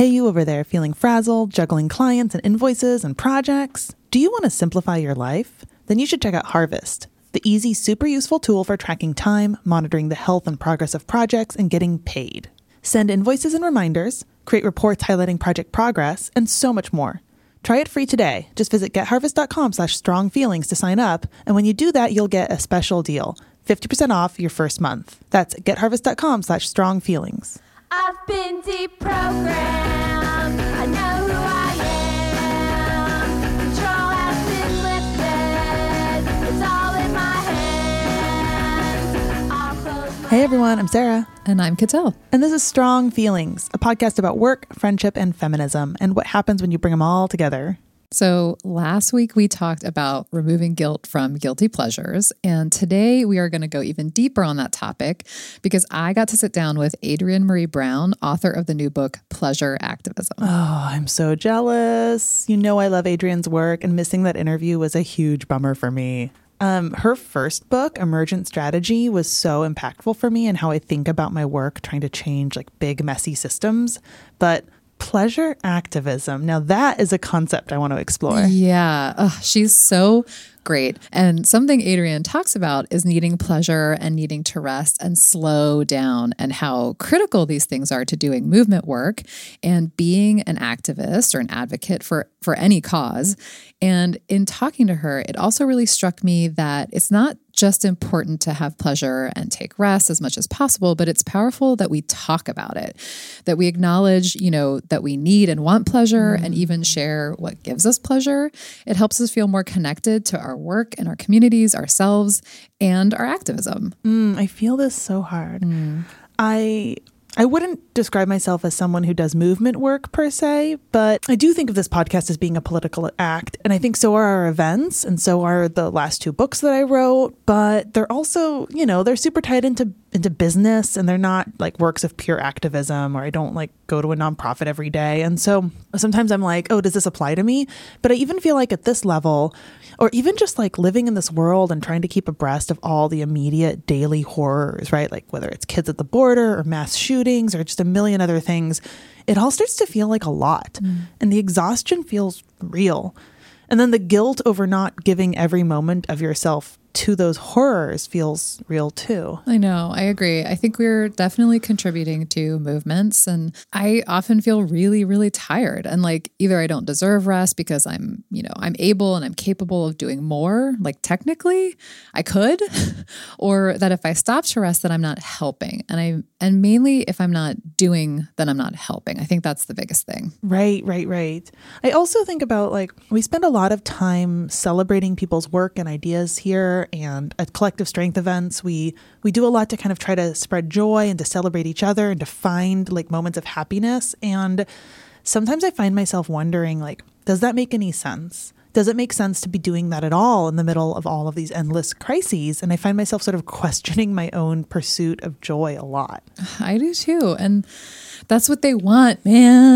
Hey, you over there feeling frazzled, juggling clients and invoices and projects? Do you want to simplify your life? Then you should check out Harvest, the easy, super useful tool for tracking time, monitoring the health and progress of projects, and getting paid. Send invoices and reminders, create reports highlighting project progress, and so much more. Try it free today. Just visit getharvest.com/strongfeelings to sign up. And when you do that, you'll get a special deal, 50% off your first month. That's getharvest.com/strongfeelings. I've been deprogrammed. I know who I am. Control has been lifted. It's all in my hands. I'll close my Hey everyone, I'm Sarah. And I'm Cattell. And this is Strong Feelings, a podcast about work, friendship, and feminism, and what happens when you bring them all together. So last week we talked about removing guilt from guilty pleasures. And today we are going to go even deeper on that topic because I got to sit down with Adrienne Maree Brown, author of the new book, Pleasure Activism. Oh, I'm so jealous. You know I love Adrienne's work, and missing that interview was a huge bummer for me. Her first book, Emergent Strategy, was so impactful for me and how I think about my work, trying to change like big, messy systems. But pleasure activism, now that is a concept I want to explore. Yeah, she's so great. And something Adrienne talks about is needing pleasure and needing to rest and slow down, and how critical these things are to doing movement work and being an activist or an advocate for any cause. And in talking to her, it also really struck me that it's not just important to have pleasure and take rest as much as possible, but it's powerful that we talk about it, that we acknowledge, that we need and want pleasure and even share what gives us pleasure. It helps us feel more connected to our work and our communities, ourselves, and our activism. I feel this so hard. I wouldn't describe myself as someone who does movement work per se, but I do think of this podcast as being a political act. And I think so are our events, and so are the last two books that I wrote. But they're also, they're super tied into business, and they're not like works of pure activism, or I don't like go to a nonprofit every day. And so sometimes I'm like, oh, does this apply to me? But I even feel like at this level, or even just like living in this world and trying to keep abreast of all the immediate daily horrors, right? Like whether it's kids at the border or mass shootings or just a million other things, it all starts to feel like a lot. And the exhaustion feels real. And then the guilt over not giving every moment of yourself to those horrors feels real too. I know. I agree. I think we're definitely contributing to movements, and I often feel really, really tired, and like either I don't deserve rest because I'm able and I'm capable of doing more, like technically I could, or that if I stop to rest, that I'm not helping. And mainly if I'm not doing, then I'm not helping. I think that's the biggest thing. Right. I also think about like, we spend a lot of time celebrating people's work and ideas here, and at Collective Strength events, we do a lot to kind of try to spread joy and to celebrate each other and to find like moments of happiness. And sometimes I find myself wondering, like, does that make any sense? Does it make sense to be doing that at all in the middle of all of these endless crises? And I find myself sort of questioning my own pursuit of joy a lot. I do too. And that's what they want, man.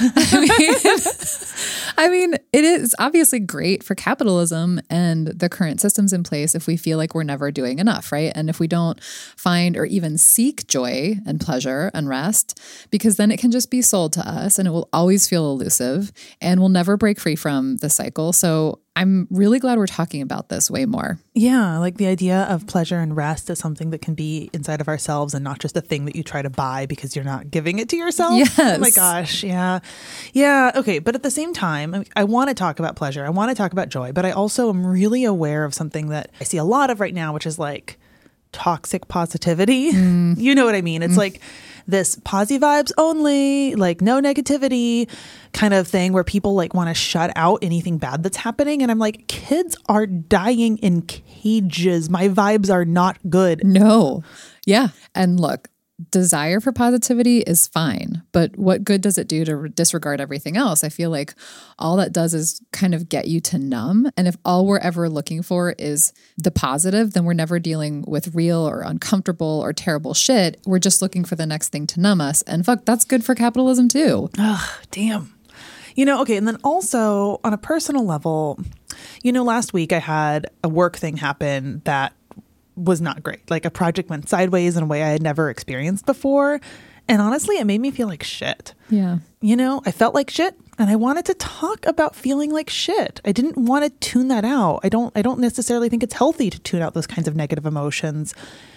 I mean, it is obviously great for capitalism and the current systems in place if we feel like we're never doing enough, right? And if we don't find or even seek joy and pleasure and rest, because then it can just be sold to us and it will always feel elusive and we'll never break free from the cycle. So I'm really glad we're talking about this way more. Yeah, like the idea of pleasure and rest is something that can be inside of ourselves and not just a thing that you try to buy because you're not giving it to yourself. Yes. Oh my gosh. Yeah. Okay. But at the same time, I want to talk about pleasure. I want to talk about joy, but I also am really aware of something that I see a lot of right now, which is like toxic positivity. You know what I mean? It's like this posy vibes only, like no negativity kind of thing where people like want to shut out anything bad that's happening. And I'm like, kids are dying in cages. My vibes are not good. No. Yeah. And look, desire for positivity is fine, but what good does it do to disregard everything else? I feel like all that does is kind of get you to numb. And if all we're ever looking for is the positive, then we're never dealing with real or uncomfortable or terrible shit. We're just looking for the next thing to numb us. And fuck, that's good for capitalism too. Ugh, damn. Okay. And then also on a personal level, last week I had a work thing happen that was not great. Like a project went sideways in a way I had never experienced before. And honestly, it made me feel like shit. Yeah. You know, I felt like shit and I wanted to talk about feeling like shit. I didn't want to tune that out. I don't necessarily think it's healthy to tune out those kinds of negative emotions.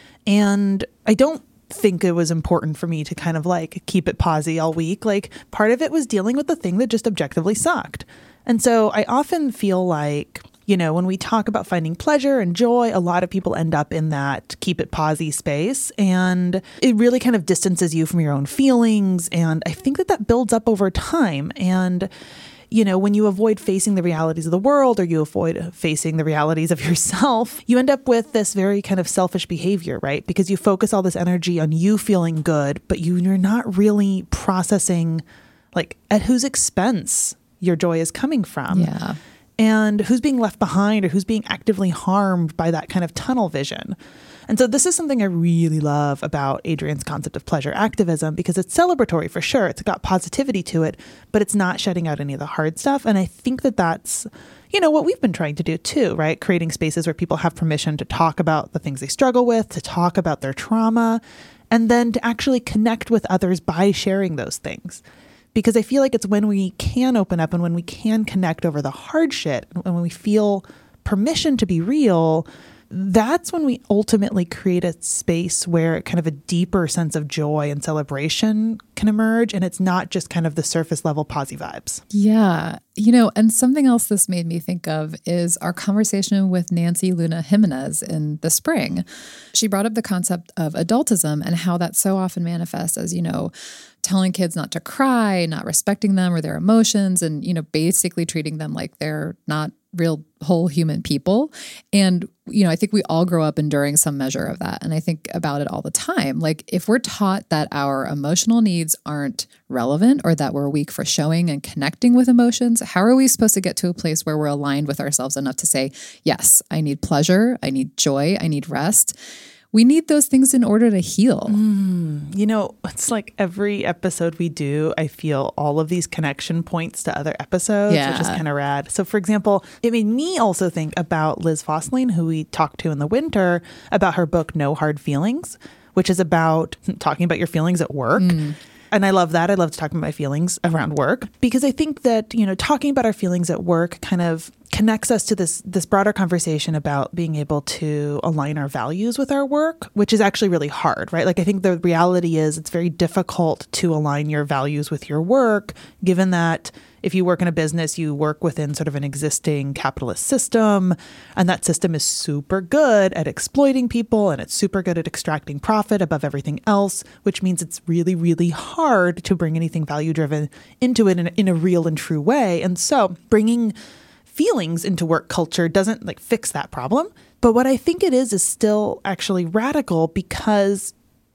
And I don't think it was important for me to kind of like keep it posy all week. Like part of it was dealing with the thing that just objectively sucked. And so I often feel like, you know, when we talk about finding pleasure and joy, a lot of people end up in that keep it posy space. And it really kind of distances you from your own feelings. And I think that builds up over time. And, you know, when you avoid facing the realities of the world or you avoid facing the realities of yourself, you end up with this very kind of selfish behavior, right? Because you focus all this energy on you feeling good, but you're not really processing like at whose expense your joy is coming from. Yeah. And who's being left behind or who's being actively harmed by that kind of tunnel vision. And so this is something I really love about Adrienne's concept of pleasure activism, because it's celebratory for sure. It's got positivity to it, but it's not shutting out any of the hard stuff. And I think that's, you know, what we've been trying to do too, right? Creating spaces where people have permission to talk about the things they struggle with, to talk about their trauma, and then to actually connect with others by sharing those things. Because I feel like it's when we can open up and when we can connect over the hard shit and when we feel permission to be real, that's when we ultimately create a space where kind of a deeper sense of joy and celebration can emerge. And it's not just kind of the surface level posy vibes. Yeah. You know, and something else this made me think of is our conversation with Nancy Luna Jimenez in the spring. She brought up the concept of adultism and how that so often manifests as, you know, telling kids not to cry, not respecting them or their emotions, and, you know, basically treating them like they're not real whole human people. And, you know, I think we all grow up enduring some measure of that. And I think about it all the time. Like if we're taught that our emotional needs aren't relevant or that we're weak for showing and connecting with emotions, how are we supposed to get to a place where we're aligned with ourselves enough to say, yes, I need pleasure, I need joy, I need rest. We need those things in order to heal. You know, it's like every episode we do, I feel all of these connection points to other episodes, which is kind of rad. So for example, it made me also think about Liz Fosslien, who we talked to in the winter, about her book, No Hard Feelings, which is about talking about your feelings at work. And I love that. I love talking about my feelings around work because I think that, you know, talking about our feelings at work kind of connects us to this broader conversation about being able to align our values with our work, which is actually really hard, right? Like I think the reality is it's very difficult to align your values with your work, given that if you work in a business, you work within sort of an existing capitalist system, and that system is super good at exploiting people and it's super good at extracting profit above everything else, which means it's really, really hard to bring anything value-driven into it in a real and true way. And so bringing feelings into work culture doesn't like fix that problem. But what I think it is still actually radical because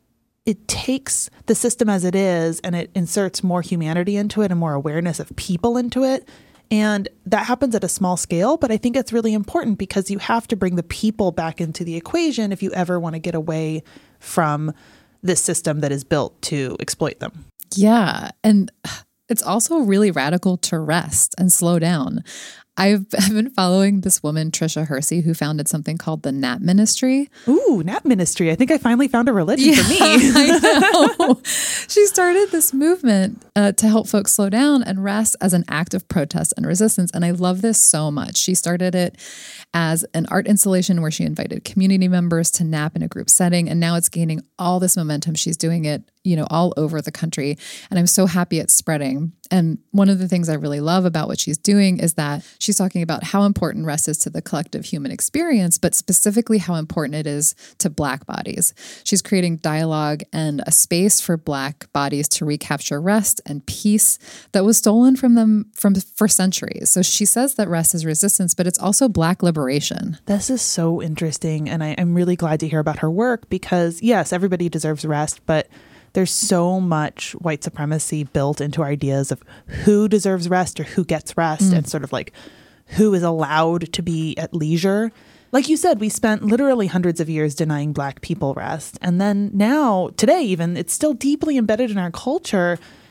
it takes the system as it is and it inserts more humanity into it and more awareness of people into it. And that happens at a small scale, but I think it's really important because you have to bring the people back into the equation if you ever want to get away from this system that is built to exploit them. Yeah. And it's also really radical to rest and slow down. I've been following this woman, Tricia Hersey, who founded something called the Nap Ministry. Ooh, Nap Ministry. I think I finally found a religion for me. I know. She started this movement to help folks slow down and rest as an act of protest and resistance. And I love this so much. She started it as an art installation where she invited community members to nap in a group setting. And now it's gaining all this momentum. She's doing it, you know, all over the country. And I'm so happy it's spreading. And one of the things I really love about what she's doing is that she's talking about how important rest is to the collective human experience, but specifically how important it is to Black bodies. She's creating dialogue and a space for Black bodies to recapture rest and peace that was stolen from them for centuries. So she says that rest is resistance, but it's also Black liberation. This is so interesting. And I'm really glad to hear about her work because, yes, everybody deserves rest, but there's so much white supremacy built into our ideas of who deserves rest or who gets rest and sort of like who is allowed to be at leisure. Like you said, we spent literally hundreds of years denying Black people rest. And then now, today even, it's still deeply embedded in our culture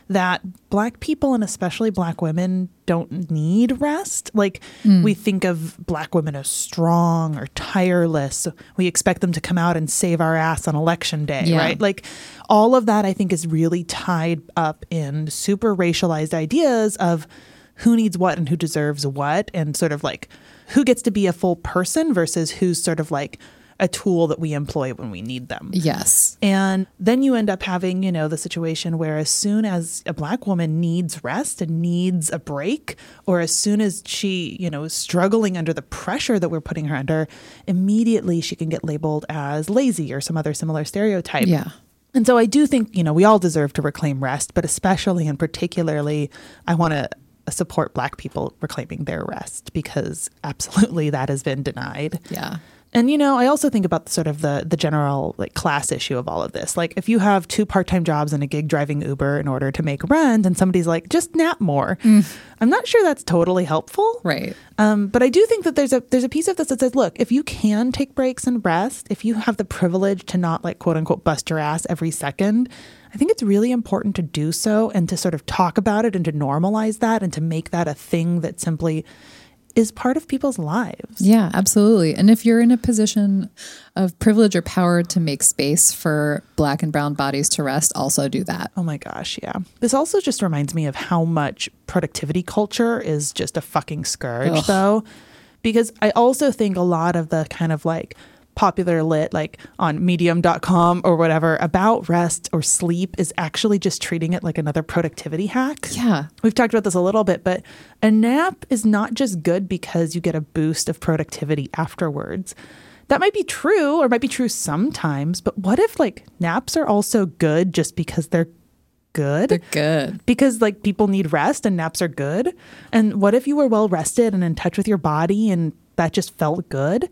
that Black people and especially Black women don't need rest. Like we think of Black women as strong or tireless. We expect them to come out and save our ass on election day, right? Like all of that I think is really tied up in super racialized ideas of who needs what and who deserves what, and sort of like who gets to be a full person versus who's sort of like a tool that we employ when we need them. Yes. And then you end up having, you know, the situation where as soon as a Black woman needs rest and needs a break, or as soon as she, you know, is struggling under the pressure that we're putting her under, immediately she can get labeled as lazy or some other similar stereotype. Yeah. And so I do think, you know, we all deserve to reclaim rest, but especially and particularly, I want to support Black people reclaiming their rest, because absolutely that has been denied. Yeah. And, you know, I also think about sort of the general like class issue of all of this. Like if you have 2 part-time jobs and a gig driving Uber in order to make rent, and somebody's like, just nap more. I'm not sure that's totally helpful. Right. But I do think that there's a piece of this that says, look, if you can take breaks and rest, if you have the privilege to not like quote unquote bust your ass every second, I think it's really important to do so and to sort of talk about it and to normalize that and to make that a thing that simply is part of people's lives. Yeah, absolutely. And if you're in a position of privilege or power to make space for Black and brown bodies to rest, also do that. Oh my gosh, yeah. This also just reminds me of how much productivity culture is just a fucking scourge, though. Because I also think a lot of the kind of like popular lit, like on medium.com or whatever, about rest or sleep is actually just treating it like another productivity hack. Yeah. We've talked about this a little bit, but a nap is not just good because you get a boost of productivity afterwards. That might be true, or might be true sometimes, but what if like naps are also good just because they're good? They're good. Because like people need rest and naps are good. And what if you were well rested and in touch with your body and that just felt good?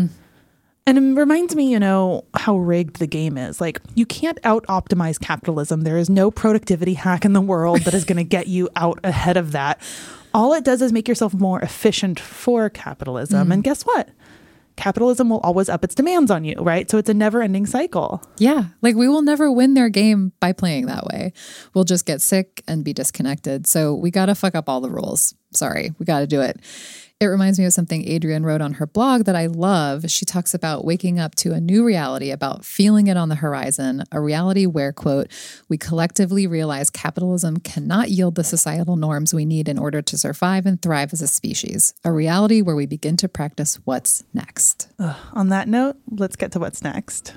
And it reminds me, you know, how rigged the game is. Like, you can't out-optimize capitalism. There is no productivity hack in the world that is going to get you out ahead of that. All it does is make yourself more efficient for capitalism. And guess what? Capitalism will always up its demands on you, right? So it's a never-ending cycle. Yeah. Like we will never win their game by playing that way. We'll just get sick and be disconnected. So we got to fuck up all the rules. Sorry, we got to do it. It reminds me of something Adrienne wrote on her blog that I love. She talks about waking up to a new reality, about feeling it on the horizon, a reality where, quote, we collectively realize capitalism cannot yield the societal norms we need in order to survive and thrive as a species, a reality where we begin to practice what's next. On that note, let's get to what's next.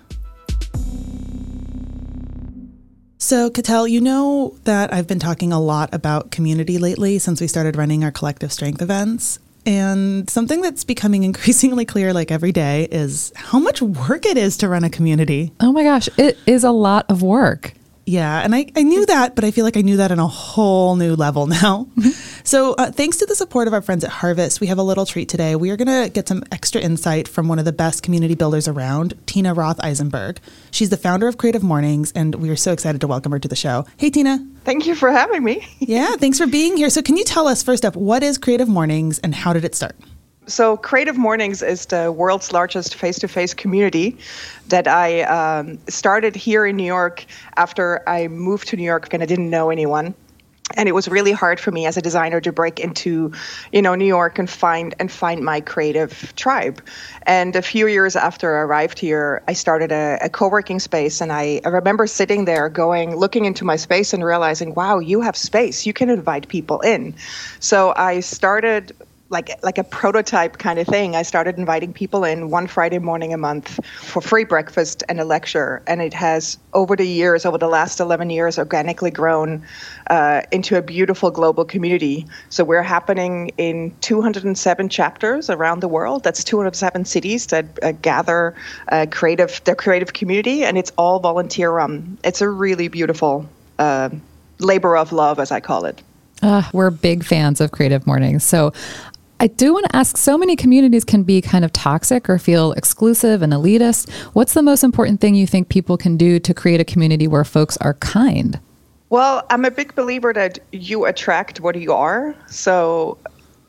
So, Cattell, you know that I've been talking a lot about community lately since we started running our collective strength events. And something that's becoming increasingly clear like every day is how much work it is to run a community. Oh my gosh, it is a lot of work. Yeah, and I knew that, but I feel like I knew that on a whole new level now. So thanks to the support of our friends at Harvest, we have a little treat today. We are going to get some extra insight from one of the best community builders around, Tina Roth Eisenberg. She's the founder of Creative Mornings, and we are so excited to welcome her to the show. Hey, Tina. Thank you for having me. Yeah, thanks for being here. So can you tell us, first up, what is Creative Mornings and how did it start? So Creative Mornings is the world's largest face-to-face community that I started here in New York after I moved to New York and I didn't know anyone. And it was really hard for me as a designer to break into, New York and find my creative tribe. And a few years after I arrived here, I started a co-working space. And I remember sitting there looking into my space and realizing, wow, you have space. You can invite people in. So I started like a prototype kind of thing. I started inviting people in one Friday morning a month for free breakfast and a lecture. And it has, over the last 11 years, organically grown into a beautiful global community. So we're happening in 207 chapters around the world. That's 207 cities that gather their creative community, and it's all volunteer run. It's a really beautiful labor of love, as I call it. We're big fans of Creative Mornings. So I do want to ask, so many communities can be kind of toxic or feel exclusive and elitist. What's the most important thing you think people can do to create a community where folks are kind? Well, I'm a big believer that you attract what you are. So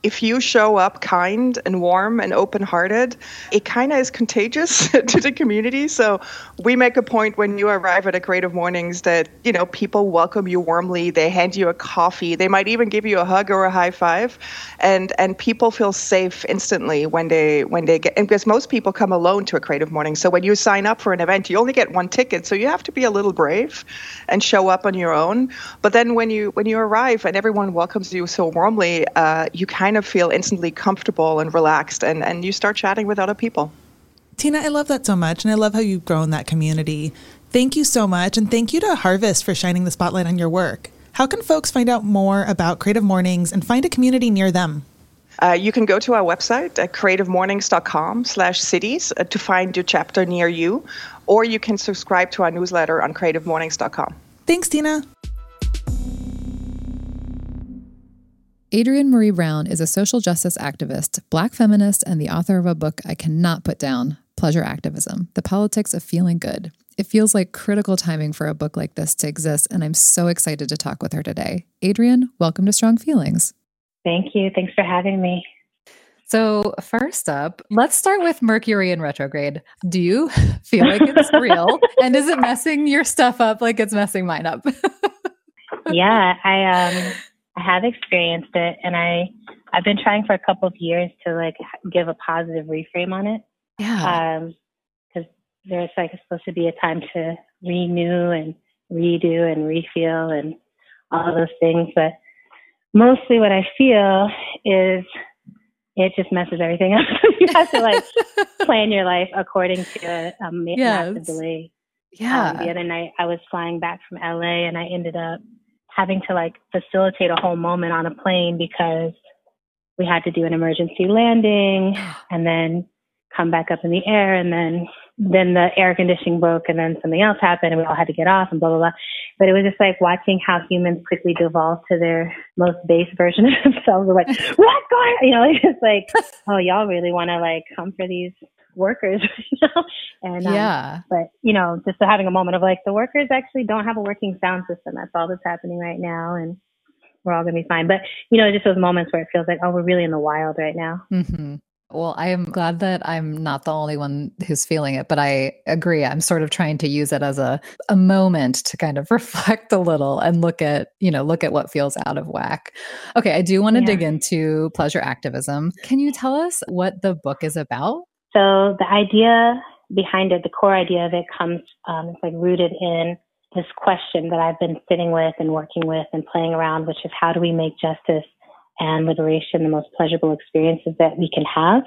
if you show up kind and warm and open-hearted, it kind of is contagious to the community. So we make a point when you arrive at a Creative Mornings that, people welcome you warmly. They hand you a coffee. They might even give you a hug or a high five. And people feel safe instantly when they get, and because most people come alone to a Creative Morning. So when you sign up for an event, you only get one ticket. So you have to be a little brave and show up on your own. But then when you arrive and everyone welcomes you so warmly, you kind of feel instantly comfortable and relaxed, and you start chatting with other people. Tina, I love that so much, and I love how you've grown that community. Thank you so much, and thank you to Harvest for shining the spotlight on your work. How can folks find out more about Creative Mornings and find a community near them? You can go to our website at creativemornings.com/cities to find your chapter near you, or you can subscribe to our newsletter on creativemornings.com. Thanks, Tina. Adrienne Maree Brown is a social justice activist, Black feminist, and the author of a book I cannot put down, Pleasure Activism: The Politics of Feeling Good. It feels like critical timing for a book like this to exist, and I'm so excited to talk with her today. Adrienne, welcome to Strong Feelings. Thank you. Thanks for having me. So first up, let's start with Mercury in retrograde. Do you feel like it's real? And is it messing your stuff up like it's messing mine up? Yeah, I have experienced it, and I've been trying for a couple of years to give a positive reframe on it. Yeah. Because there's supposed to be a time to renew and redo and refeel and all of those things, but mostly what I feel is it just messes everything up. You have to plan your life according to a massive delay. Yeah. The other night I was flying back from LA, and I ended up having to facilitate a whole moment on a plane because we had to do an emergency landing and then come back up in the air, and then the air conditioning broke, and then something else happened, and we all had to get off and blah, blah, blah. But it was just watching how humans quickly devolve to their most base version of themselves. We're like, what's going on? It's just oh, y'all really want to come for these workers, And but just having a moment of the workers actually don't have a working sound system. That's all that's happening right now, and we're all gonna be fine. But just those moments where it feels like, oh, we're really in the wild right now. Mm-hmm. Well, I am glad that I'm not the only one who's feeling it, but I agree. I'm sort of trying to use it as a moment to kind of reflect a little and look at what feels out of whack. Okay, I do want to dig into pleasure activism. Can you tell us what the book is about? So the idea behind it, the core idea of it comes, it's rooted in this question that I've been sitting with and working with and playing around, which is how do we make justice and liberation the most pleasurable experiences that we can have?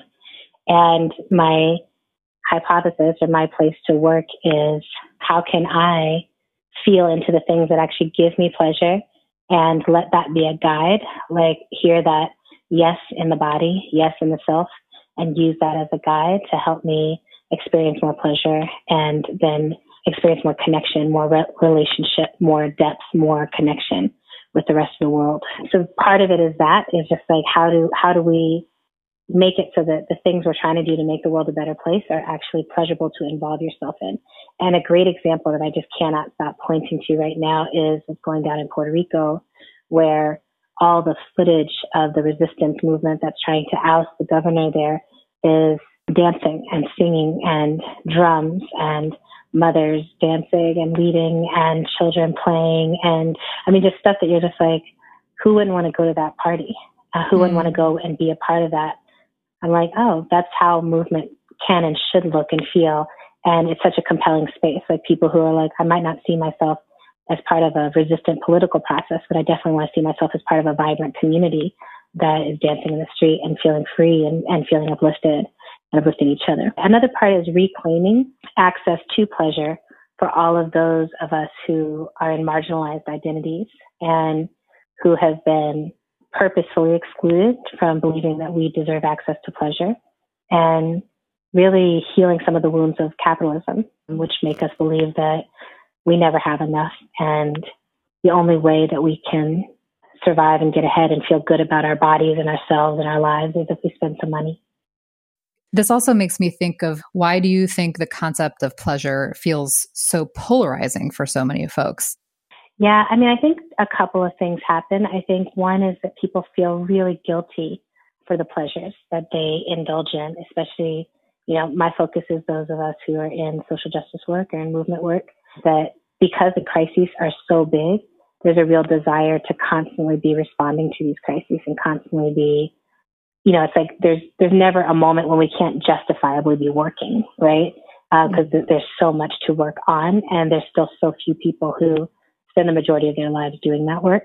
And my hypothesis or my place to work is how can I feel into the things that actually give me pleasure and let that be a guide, hear that yes in the body, yes in the self, and use that as a guide to help me experience more pleasure and then experience more connection, more relationship, more depth, more connection with the rest of the world. So part of it is just how do we make it so that the things we're trying to do to make the world a better place are actually pleasurable to involve yourself in. And a great example that I just cannot stop pointing to right now is what's going down in Puerto Rico, where all the footage of the resistance movement that's trying to oust the governor there is dancing and singing and drums and mothers dancing and leading and children playing. And just stuff that you're just who wouldn't want to go to that party? Who wouldn't want to go and be a part of that? I'm oh, that's how movement can and should look and feel. And it's such a compelling space. People who are I might not see myself as part of a resistant political process, but I definitely want to see myself as part of a vibrant community that is dancing in the street and feeling free and feeling uplifted and uplifting each other. Another part is reclaiming access to pleasure for all of those of us who are in marginalized identities and who have been purposefully excluded from believing that we deserve access to pleasure, and really healing some of the wounds of capitalism, which make us believe that we never have enough. And the only way that we can survive and get ahead and feel good about our bodies and ourselves and our lives is if we spend some money. This also makes me think of, why do you think the concept of pleasure feels so polarizing for so many folks? Yeah, I think a couple of things happen. I think one is that people feel really guilty for the pleasures that they indulge in, especially, my focus is those of us who are in social justice work or in movement work, that because the crises are so big, there's a real desire to constantly be responding to these crises and constantly be, it's like there's never a moment when we can't justifiably be working, right? Because there's so much to work on, and there's still so few people who spend the majority of their lives doing that work.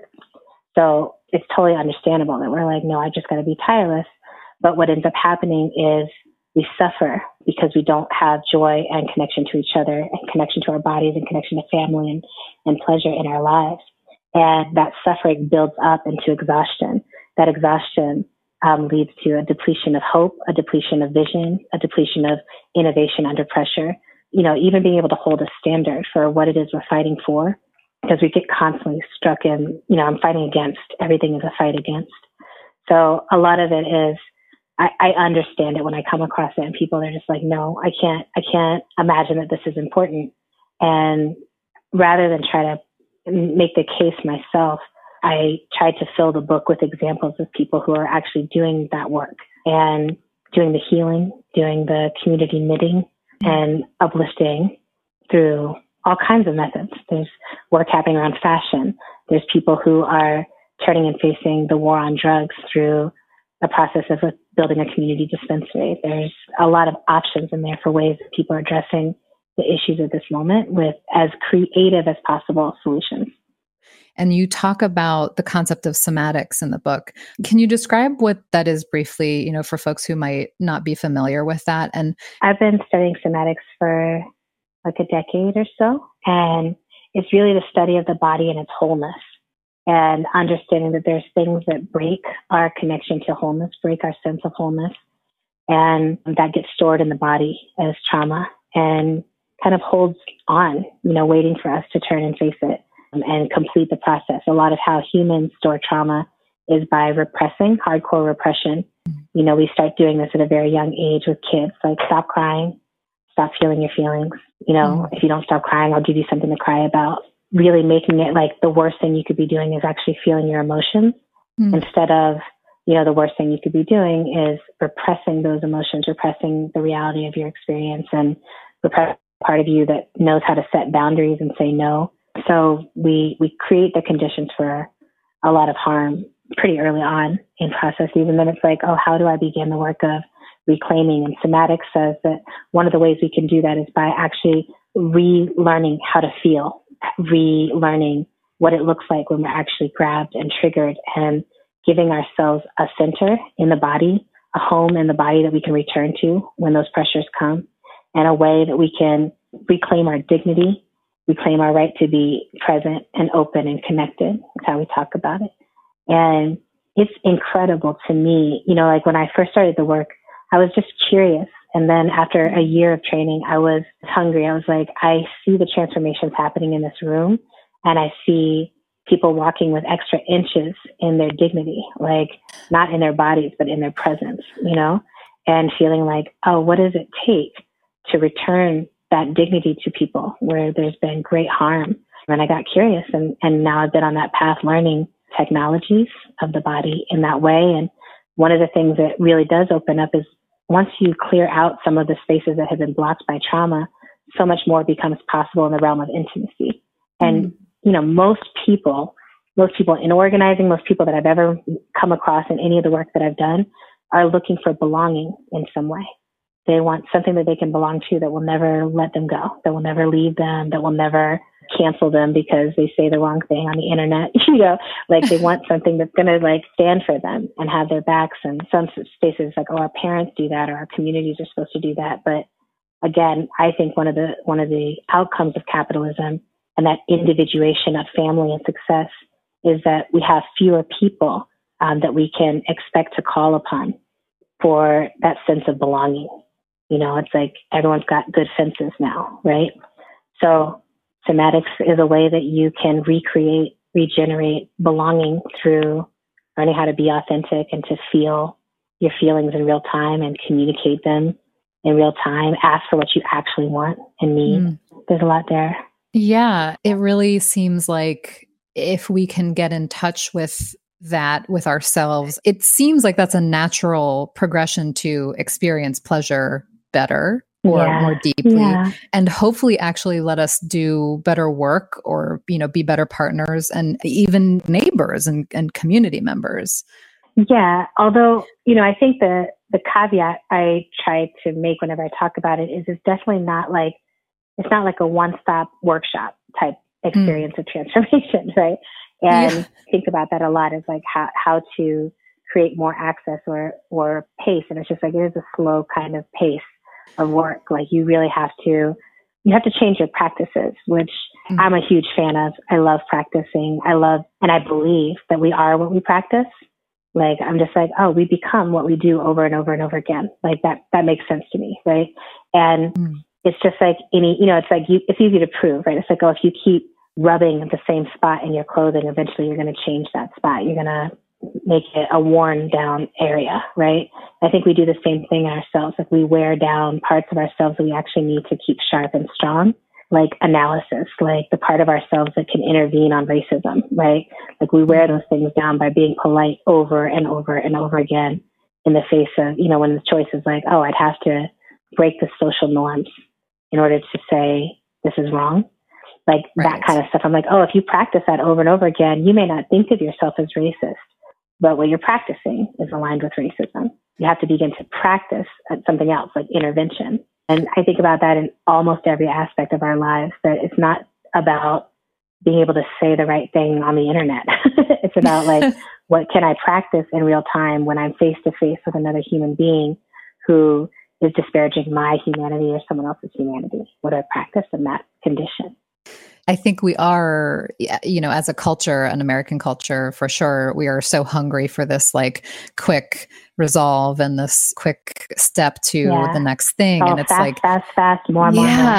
So it's totally understandable that we're like, no, I just got to be tireless. But what ends up happening is we suffer because we don't have joy and connection to each other and connection to our bodies and connection to family and pleasure in our lives. And that suffering builds up into exhaustion. That exhaustion leads to a depletion of hope, a depletion of vision, a depletion of innovation under pressure. Even being able to hold a standard for what it is we're fighting for, because we get constantly struck in, I'm fighting against, everything is a fight against. So a lot of it is, I understand it when I come across it, and people are just like, no, I can't imagine that this is important. And rather than try to make the case myself, I tried to fill the book with examples of people who are actually doing that work and doing the healing, doing the community knitting and uplifting through all kinds of methods. There's work happening around fashion. There's people who are turning and facing the war on drugs through the process of building a community dispensary. There's a lot of options in there for ways that people are addressing the issues of this moment with as creative as possible solutions. And you talk about the concept of somatics in the book. Can you describe what that is briefly, for folks who might not be familiar with that? And I've been studying somatics for like a decade or so. And it's really the study of the body in its wholeness and understanding that there's things that break our connection to wholeness, break our sense of wholeness. And that gets stored in the body as trauma and kind of holds on, waiting for us to turn and face it and complete the process. A lot of how humans store trauma is by repressing, hardcore repression. We start doing this at a very young age with kids, like stop crying, stop feeling your feelings. If you don't stop crying, I'll give you something to cry about. Really making it like the worst thing you could be doing is actually feeling your emotions instead of, the worst thing you could be doing is repressing those emotions, repressing the reality of your experience and repressing part of you that knows how to set boundaries and say no. So we create the conditions for a lot of harm pretty early on in processes. And then it's like, oh, how do I begin the work of reclaiming? And somatics says that one of the ways we can do that is by actually relearning how to feel, relearning what it looks like when we're actually grabbed and triggered, and giving ourselves a center in the body, a home in the body that we can return to when those pressures come, and a way that we can reclaim our dignity, reclaim our right to be present and open and connected. That's how we talk about it. And it's incredible to me. Like when I first started the work, I was just curious. And then after a year of training, I was hungry. I was like, I see the transformations happening in this room, and I see people walking with extra inches in their dignity, like not in their bodies, but in their presence, and feeling like, oh, what does it take to return that dignity to people where there's been great harm? And I got curious, and now I've been on that path learning technologies of the body in that way. And one of the things that really does open up is once you clear out some of the spaces that have been blocked by trauma, so much more becomes possible in the realm of intimacy. And, most people in organizing, most people that I've ever come across in any of the work that I've done are looking for belonging in some way. They want something that they can belong to that will never let them go, that will never leave them, that will never cancel them because they say the wrong thing on the internet. Like they want something that's going to like stand for them and have their backs. And some spaces like, oh, our parents do that, or our communities are supposed to do that. But again, I think one of the outcomes of capitalism and that individuation of family and success is that we have fewer people that we can expect to call upon for that sense of belonging. It's like everyone's got good fences now, right? So somatics is a way that you can recreate, regenerate belonging through learning how to be authentic and to feel your feelings in real time and communicate them in real time. Ask for what you actually want and need. There's a lot there. Yeah, it really seems like if we can get in touch with that with ourselves, it seems like that's a natural progression to experience pleasure better or more deeply, and hopefully actually let us do better work or, be better partners and even neighbors and community members. Yeah. Although, I think the caveat I try to make whenever I talk about it is it's definitely not like, it's not like a one-stop workshop type experience of transformation, right? And think about that a lot is like how to create more access or pace. And it's just like, it is a slow kind of pace of work. Like you really have to change your practices, which I'm a huge fan of. I love practicing. And I believe that we are what we practice. Like, I'm just like, oh, we become what we do over and over and over again. Like that makes sense to me. Right. And it's just like it's like it's easy to prove, right? It's like, oh, if you keep rubbing the same spot in your clothing, eventually you're going to change that spot. You're going to make it a worn down area, right? I think we do the same thing in ourselves. If we wear down parts of ourselves that we actually need to keep sharp and strong, like analysis, like the part of ourselves that can intervene on racism, right? Like we wear those things down by being polite over and over and over again in the face of, when the choice is like, oh, I'd have to break the social norms in order to say this is wrong. Like that kind of stuff. I'm like, oh, if you practice that over and over again, you may not think of yourself as racist, but what you're practicing is aligned with racism. You have to begin to practice at something else, like intervention. And I think about that in almost every aspect of our lives, that it's not about being able to say the right thing on the internet. It's about like, what can I practice in real time when I'm face to face with another human being who is disparaging my humanity or someone else's humanity? What do I practice in that condition? I think we are, as a culture, an American culture for sure, we are so hungry for this like quick resolve and this quick step to the next thing. Oh, and it's fast, more.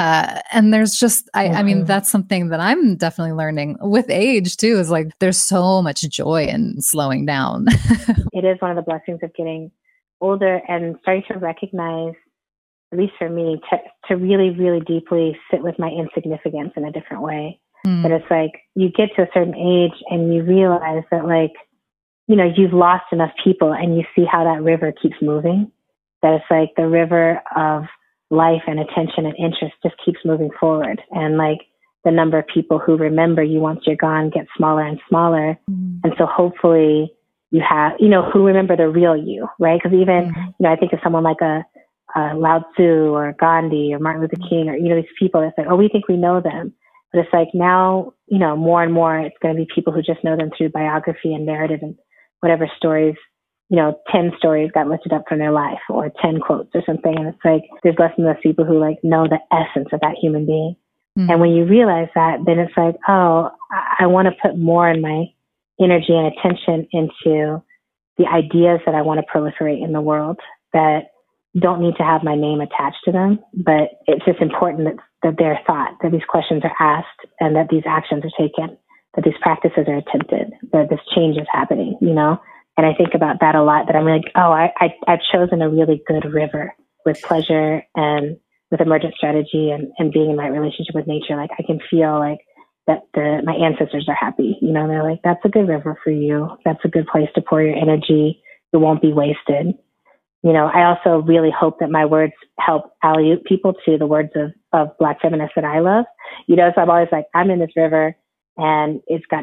And there's just, I mean, that's something that I'm definitely learning with age too, is like, there's so much joy in slowing down. It is one of the blessings of getting older and starting to recognize, at least for me, to really, really deeply sit with my insignificance in a different way. But it's like you get to a certain age and you realize that like, you've lost enough people and you see how that river keeps moving, that it's like the river of life and attention and interest just keeps moving forward. And like the number of people who remember you once you're gone gets smaller and smaller. And so hopefully you have, who remember the real you, right? Because even, I think of someone like a Lao Tzu or Gandhi or Martin Luther King or, these people that's like, oh, we think we know them. But it's like now, more and more, it's going to be people who just know them through biography and narrative and whatever stories, 10 stories got lifted up from their life or 10 quotes or something. And it's like, there's less and less people who like know the essence of that human being. And when you realize that, then it's like, oh, I want to put more in my energy and attention into the ideas that I want to proliferate in the world that don't need to have my name attached to them, but it's just important that they're thought, that these questions are asked and that these actions are taken, that these practices are attempted, that this change is happening, And I think about that a lot, that I'm like, oh, I've chosen a really good river with pleasure and with emergent strategy and being in my relationship with nature. Like I can feel like that my ancestors are happy, they're like, that's a good river for you. That's a good place to pour your energy. It won't be wasted. I also really hope that my words help alley-oop people to the words of Black feminists that I love. So I'm always like, I'm in this river and it's got,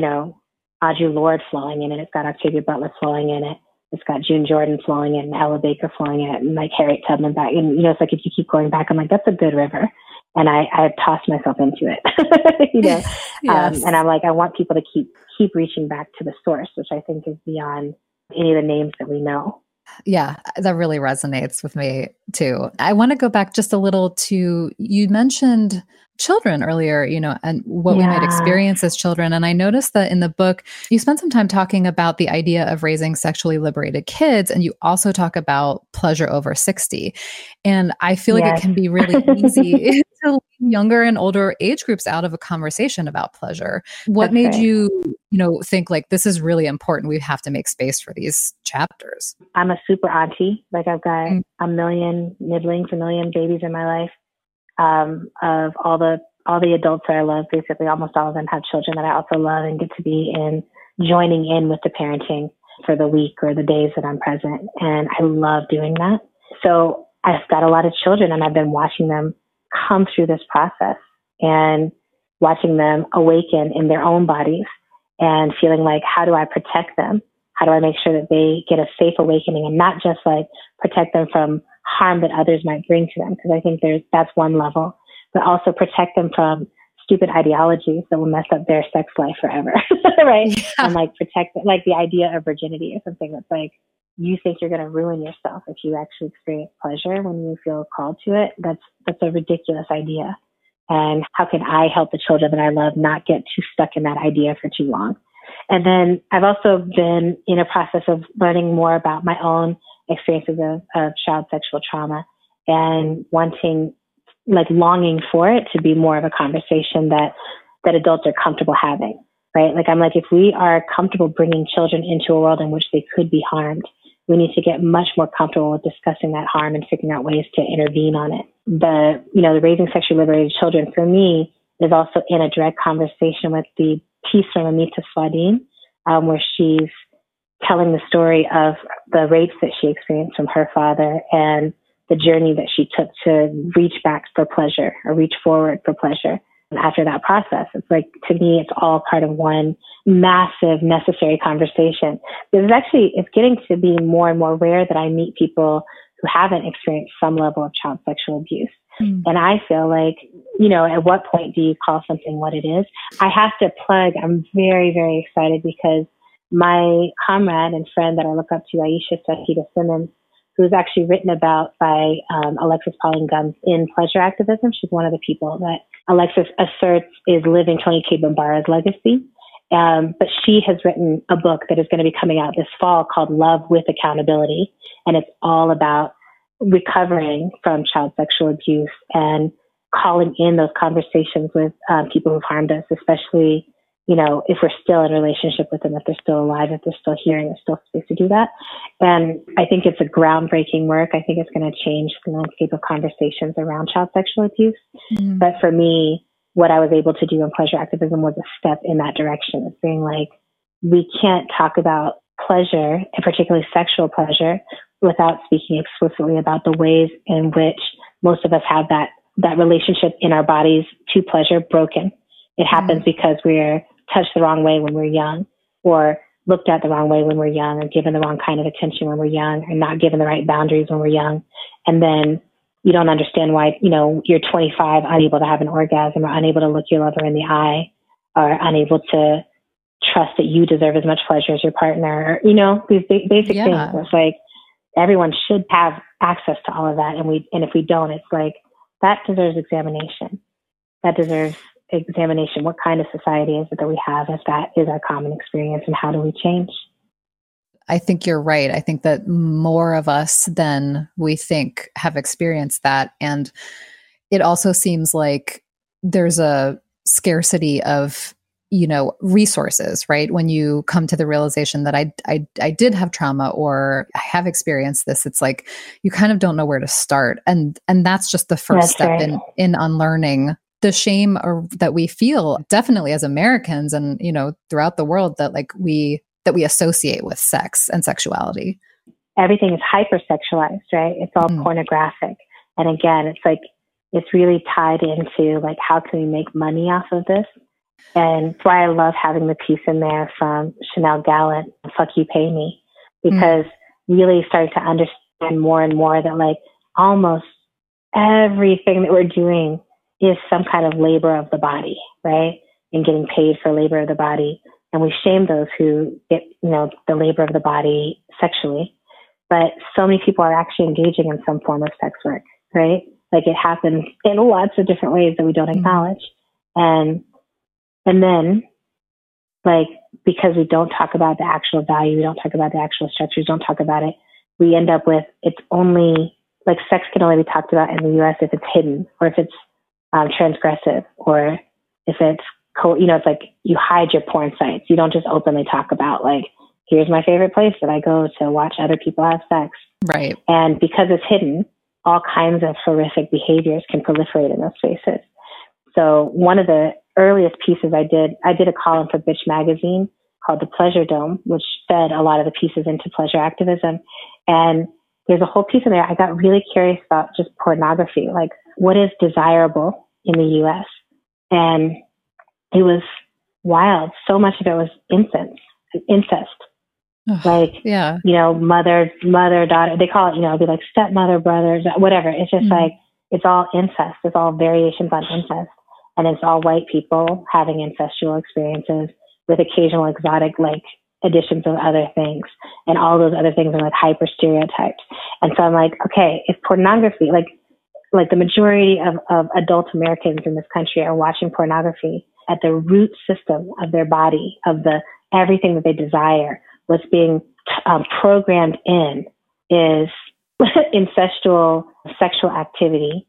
Audre Lorde flowing in it. It's got Octavia Butler flowing in it. It's got June Jordan flowing in it, and Ella Baker flowing in it, and like Harriet Tubman back. And, it's like if you keep going back, I'm like, that's a good river. And I've tossed myself into it, Yes. And I'm like, I want people to keep reaching back to the source, which I think is beyond any of the names that we know. Yeah, that really resonates with me too. I want to go back just a little to, you mentioned children earlier, and what we might experience as children. And I noticed that in the book, you spent some time talking about the idea of raising sexually liberated kids. And you also talk about pleasure over 60. And I feel like it can be really easy to leave younger and older age groups out of a conversation about pleasure. What made you, think like this is really important? We have to make space for these chapters. I'm a super auntie. Like I've got a million nibblings, a million babies in my life. Of all the adults that I love, basically almost all of them have children that I also love and get to be in joining in with the parenting for the week or the days that I'm present. And I love doing that. So I've got a lot of children, and I've been watching them come through this process and watching them awaken in their own bodies and feeling like, how do I protect them? How do I make sure that they get a safe awakening, and not just like protect them from harm that others might bring to them? Because I think that's one level, but also protect them from stupid ideologies that will mess up their sex life forever, right? Yeah. And like protect, like the idea of virginity or something that's like, you think you're going to ruin yourself if you actually experience pleasure when you feel called to it. That's a ridiculous idea. And how can I help the children that I love not get too stuck in that idea for too long? And then I've also been in a process of learning more about my own experiences of child sexual trauma, and longing for it to be more of a conversation that adults are comfortable having, right? Like, I'm like, if we are comfortable bringing children into a world in which they could be harmed, we need to get much more comfortable with discussing that harm and figuring out ways to intervene on it. The Raising Sexually Liberated Children for me is also in a direct conversation with the piece from Amita Swadin, where she's telling the story of the rapes that she experienced from her father and the journey that she took to reach back for pleasure, or reach forward for pleasure. And after that process, it's like, to me, it's all part of one massive, necessary conversation. It's getting to be more and more rare that I meet people who haven't experienced some level of child sexual abuse. Mm. And I feel like, at what point do you call something what it is? I have to plug, I'm very, very excited because my comrade and friend that I look up to, Aisha Sahida Simmons, who's actually written about by Alexis Pauline Gumbs in pleasure activism. She's one of the people that Alexis asserts is living Toni Cade Bambara's legacy. But she has written a book that is going to be coming out this fall called Love with Accountability. And it's all about recovering from child sexual abuse and calling in those conversations with people who've harmed us, especially, if we're still in a relationship with them, if they're still alive, if they're still here, and there's still space to do that. And I think it's a groundbreaking work. I think it's going to change the landscape of conversations around child sexual abuse. Mm-hmm. But for me, what I was able to do in pleasure activism was a step in that direction. It's being like, we can't talk about pleasure, and particularly sexual pleasure, without speaking explicitly about the ways in which most of us have that relationship in our bodies to pleasure broken. It happens because we're touched the wrong way when we're young, or looked at the wrong way when we're young, or given the wrong kind of attention when we're young, or not given the right boundaries when we're young. And then you don't understand why, you're 25, unable to have an orgasm, or unable to look your lover in the eye, or unable to trust that you deserve as much pleasure as your partner, or, these basic things. It's like, everyone should have access to all of that. And if we don't, it's like, that deserves examination. That deserves examination. What kind of society is it that we have if that is our common experience, and how do we change? I think you're right. I think that more of us than we think have experienced that. And it also seems like there's a scarcity of, resources, right? When you come to the realization that I did have trauma, or I have experienced this, it's like, you kind of don't know where to start. And that's just the first step in unlearning the shame that we feel, definitely as Americans and, throughout the world, that we associate with sex and sexuality. Everything is hypersexualized, right? It's all pornographic. And again, it's like, it's really tied into like, how can we make money off of this? And that's why I love having the piece in there from Chanel Gallant, Fuck You, Pay Me, because really starting to understand more and more that like almost everything that we're doing is some kind of labor of the body, right? And getting paid for labor of the body. And we shame those who get, the labor of the body sexually. But so many people are actually engaging in some form of sex work, right? Like, it happens in lots of different ways that we don't acknowledge. And then, like, because we don't talk about the actual value, we don't talk about the actual structures, don't talk about it, we end up with, it's only, like, sex can only be talked about in the U.S. if it's hidden, or if it's transgressive, or if it's, it's like you hide your porn sites. You don't just openly talk about, like, here's my favorite place that I go to watch other people have sex. Right. And because it's hidden, all kinds of horrific behaviors can proliferate in those spaces. So one of the earliest pieces I did a column for Bitch Magazine called The Pleasure Dome, which fed a lot of the pieces into pleasure activism. And there's a whole piece in there. I got really curious about just pornography, like what is desirable in the US. And it was wild. So much of it was incest. Like, yeah, mother, daughter, they call it, it'd be like stepmother, brothers, whatever. It's just like, it's all incest. It's all variations on incest. And it's all white people having incestual experiences with occasional exotic, like, additions of other things. And all those other things are like hyper stereotypes. And so I'm like, okay, if pornography, like the majority of adult Americans in this country are watching pornography at the root system of their body, of the everything that they desire, what's being programmed in is incestual sexual activity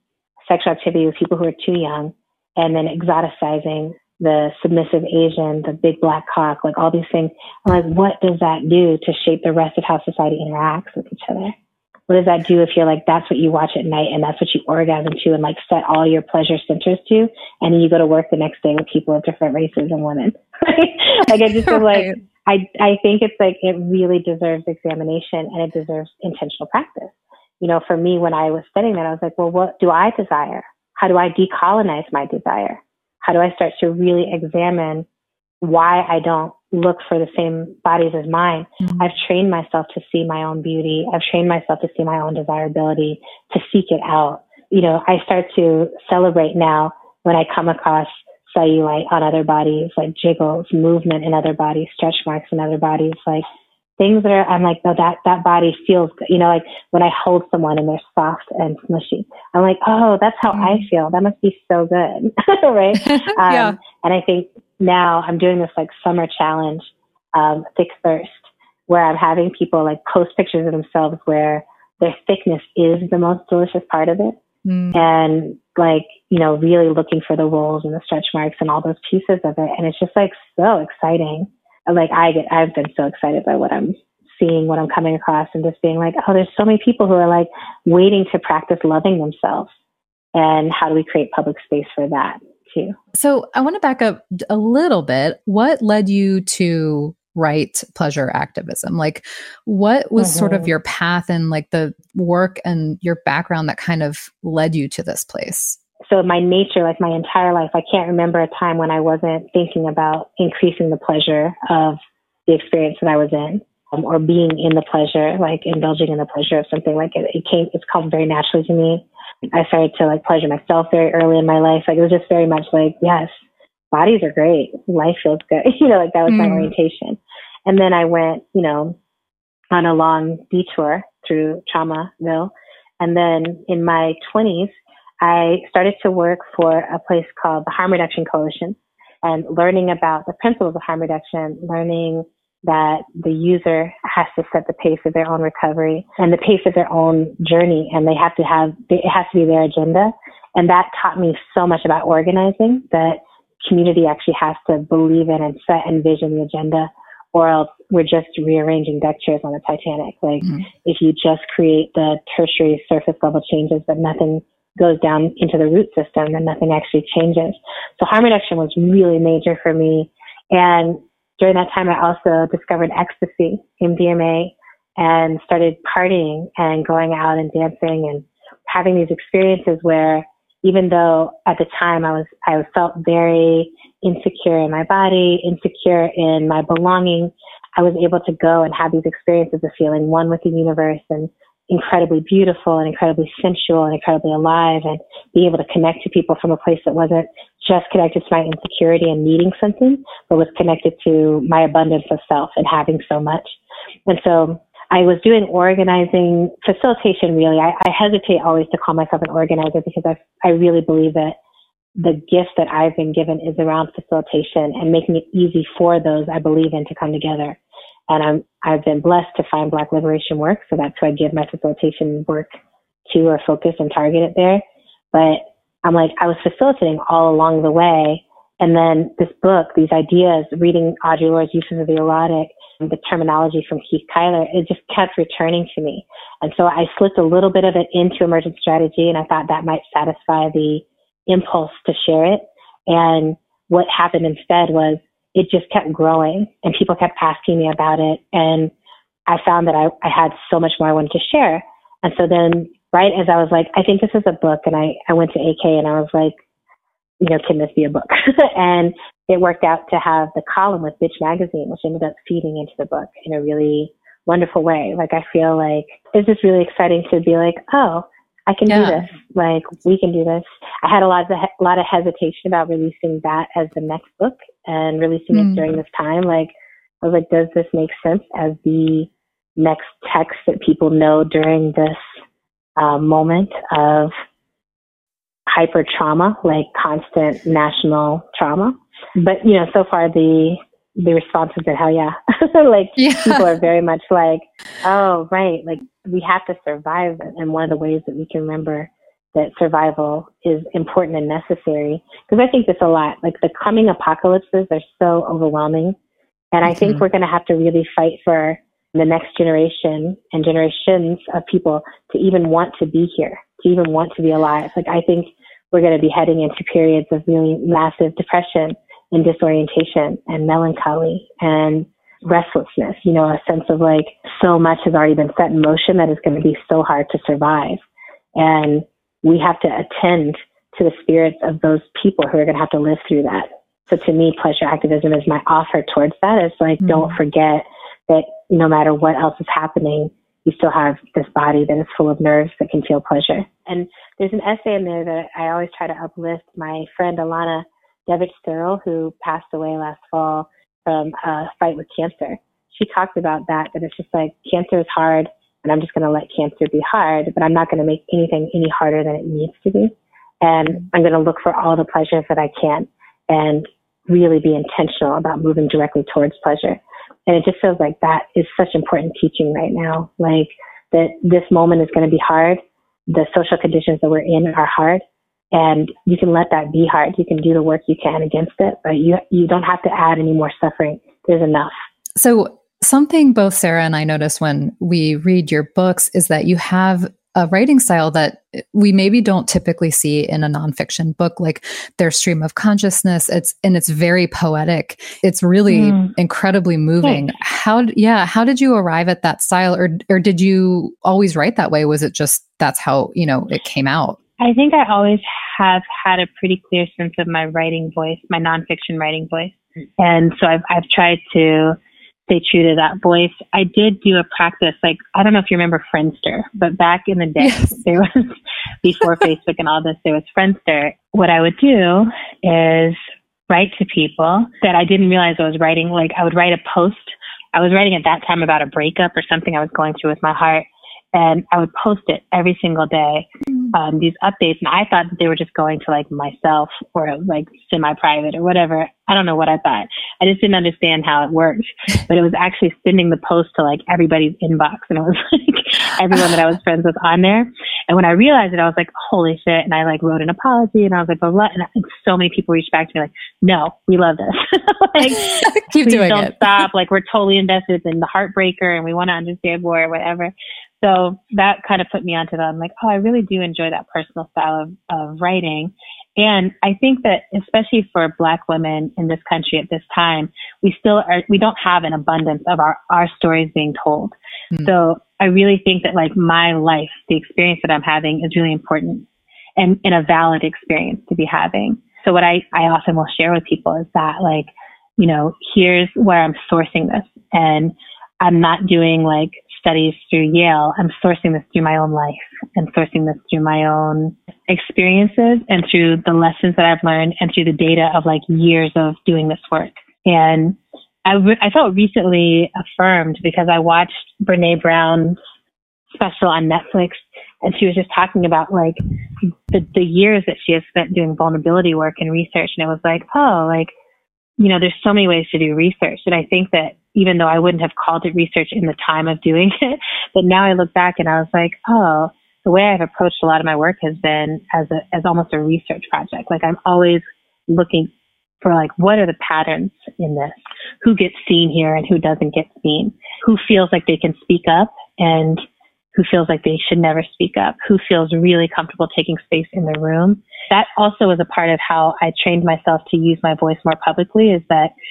with people who are too young, and then exoticizing the submissive Asian, the big black cock, like all these things. I'm like, what does that do to shape the rest of how society interacts with each other? What does that do if you're like, that's what you watch at night and that's what you orgasm to and like set all your pleasure centers to, and then you go to work the next day with people of different races and women? Like, I just feel like, I think it's like, it really deserves examination and it deserves intentional practice. For me, when I was studying that, I was like, well, what do I desire? How do I decolonize my desire? How do I start to really examine why I don't look for the same bodies as mine? Mm-hmm. I've trained myself to see my own beauty. I've trained myself to see my own desirability, to seek it out. I start to celebrate now when I come across cellulite on other bodies, like jiggles, movement in other bodies, stretch marks in other bodies, like things that I'm like, no, that body feels good. Like when I hold someone and they're soft and smushy, I'm like, oh, that's how I feel. That must be so good. Right. Yeah. And I think now I'm doing this like summer challenge, Thick Thirst, where I'm having people like post pictures of themselves where their thickness is the most delicious part of it. And like, really looking for the rolls and the stretch marks and all those pieces of it. And it's just like so exciting. Like I've been so excited by what I'm seeing, what I'm coming across, and just being like, oh, there's so many people who are like waiting to practice loving themselves. And how do we create public space for that too? So I want to back up a little bit. What led you to write pleasure activism? Like, what was sort of your path and like the work and your background that kind of led you to this place? So my nature, like my entire life, I can't remember a time when I wasn't thinking about increasing the pleasure of the experience that I was in, or being in the pleasure, like indulging in the pleasure of something. Like it's come very naturally to me. I started to like pleasure myself very early in my life. Like it was just very much like, yes, bodies are great. Life feels good. Like that was my orientation. And then I went, on a long detour through Traumaville. And then in my 20s, I started to work for a place called the Harm Reduction Coalition, and learning about the principles of harm reduction, learning that the user has to set the pace of their own recovery and the pace of their own journey, and it has to be their agenda. And that taught me so much about organizing, that community actually has to believe in and set and vision the agenda, or else we're just rearranging deck chairs on the Titanic. Like if you just create the tertiary surface level changes, but nothing goes down into the root system, then nothing actually changes. So harm reduction was really major for me. And during that time, I also discovered ecstasy, MDMA, and started partying and going out and dancing and having these experiences where, even though at the time I felt very insecure in my body, insecure in my belonging, I was able to go and have these experiences of feeling one with the universe and incredibly beautiful and incredibly sensual and incredibly alive, and being able to connect to people from a place that wasn't just connected to my insecurity and needing something, but was connected to my abundance of self and having so much. And so I was doing organizing, facilitation really. I hesitate always to call myself an organizer, because I really believe that the gift that I've been given is around facilitation and making it easy for those I believe in to come together. And I've been blessed to find Black liberation work, so that's who I give my facilitation work to, or focus and target it there. But I'm like, I was facilitating all along the way. And then this book, these ideas, reading Audre Lorde's Uses of the Erotic, the terminology from Keith Kyler, it just kept returning to me. And so I slipped a little bit of it into emergent strategy, and I thought that might satisfy the impulse to share it. And what happened instead was it just kept growing and people kept asking me about it. And I found that I had so much more I wanted to share. And so then right as I was like, I think this is a book, and I went to AK and I was like, can this be a book? And it worked out to have the column with Bitch Magazine, which ended up feeding into the book in a really wonderful way. Like, I feel like it's just really exciting to be like, oh, I can do this. Like, we can do this. I had a lot of hesitation about releasing that as the next book and releasing it during this time. Like, I was like, does this make sense as the next text that people know during this moment of hyper trauma, like constant national trauma? But, so far the response has been, hell yeah. People are very much like, oh, right. Like, we have to survive. And one of the ways that we can remember that survival is important and necessary, because I think this a lot, like the coming apocalypses are so overwhelming. And I think we're going to have to really fight for the next generation and generations of people to even want to be here, to even want to be alive. Like, I think we're going to be heading into periods of really massive depression and disorientation and melancholy and restlessness, a sense of like so much has already been set in motion that it's going to be so hard to survive. And we have to attend to the spirits of those people who are going to have to live through that. So to me, pleasure activism is my offer towards that. It's like, don't forget that no matter what else is happening, you still have this body that is full of nerves that can feel pleasure. And there's an essay in there that I always try to uplift. My friend Alana Devich-Searle, who passed away last fall from a fight with cancer. She talked about that it's just like, cancer is hard, and I'm just going to let cancer be hard, but I'm not going to make anything any harder than it needs to be. And I'm going to look for all the pleasures that I can and really be intentional about moving directly towards pleasure. And it just feels like that is such important teaching right now, like that this moment is going to be hard. The social conditions that we're in are hard, and you can let that be hard. You can do the work you can against it, but you don't have to add any more suffering. There's enough. So something both Sarah and I notice when we read your books is that you have a writing style that we maybe don't typically see in a nonfiction book, like their stream of consciousness. It's very poetic. It's really incredibly moving. Thanks. How did you arrive at that style, or did you always write that way? Was it just that's how it came out? I think I always have had a pretty clear sense of my writing voice, my nonfiction writing voice, and so I've tried to stay true to that voice. I did do a practice, like, I don't know if you remember Friendster, but back in the day, there was, before Facebook and all this, there was Friendster. What I would do is write to people that I didn't realize I was writing. Like, I would write a post. I was writing at that time about a breakup or something I was going through with my heart. And I would post it every single day, these updates. And I thought that they were just going to like myself or like semi-private or whatever. I don't know what I thought. I just didn't understand how it worked. But it was actually sending the post to like everybody's inbox. And it was like everyone that I was friends with on there. And when I realized it, I was like, holy shit. And I like wrote an apology and I was like, blah, blah. And so many people reached back to me like, no, we love this. Like, keep doing don't it. Stop. Like, we're totally invested in the heartbreaker and we want to understand more or whatever. So that kind of put me onto that. I'm like, oh, I really do enjoy that personal style of writing. And I think that especially for Black women in this country at this time, we don't have an abundance of our stories being told. So I really think that like my life, the experience that I'm having is really important and a valid experience to be having. So what I often will share with people is that like, here's where I'm sourcing this. And I'm not doing like studies through Yale. I'm sourcing this through my own life and sourcing this through my own experiences and through the lessons that I've learned and through the data of like years of doing this work. And I felt recently affirmed because I watched Brene Brown's special on Netflix, and she was just talking about like the years that she has spent doing vulnerability work and research. And it was like, oh, like, there's so many ways to do research. And I think that even though I wouldn't have called it research in the time of doing it, but now I look back and I was like, oh, the way I've approached a lot of my work has been as almost a research project. Like, I'm always looking for like, what are the patterns in this? Who gets seen here and who doesn't get seen? Who feels like they can speak up and who feels like they should never speak up? Who feels really comfortable taking space in the room? That also is a part of how I trained myself to use my voice more publicly, is that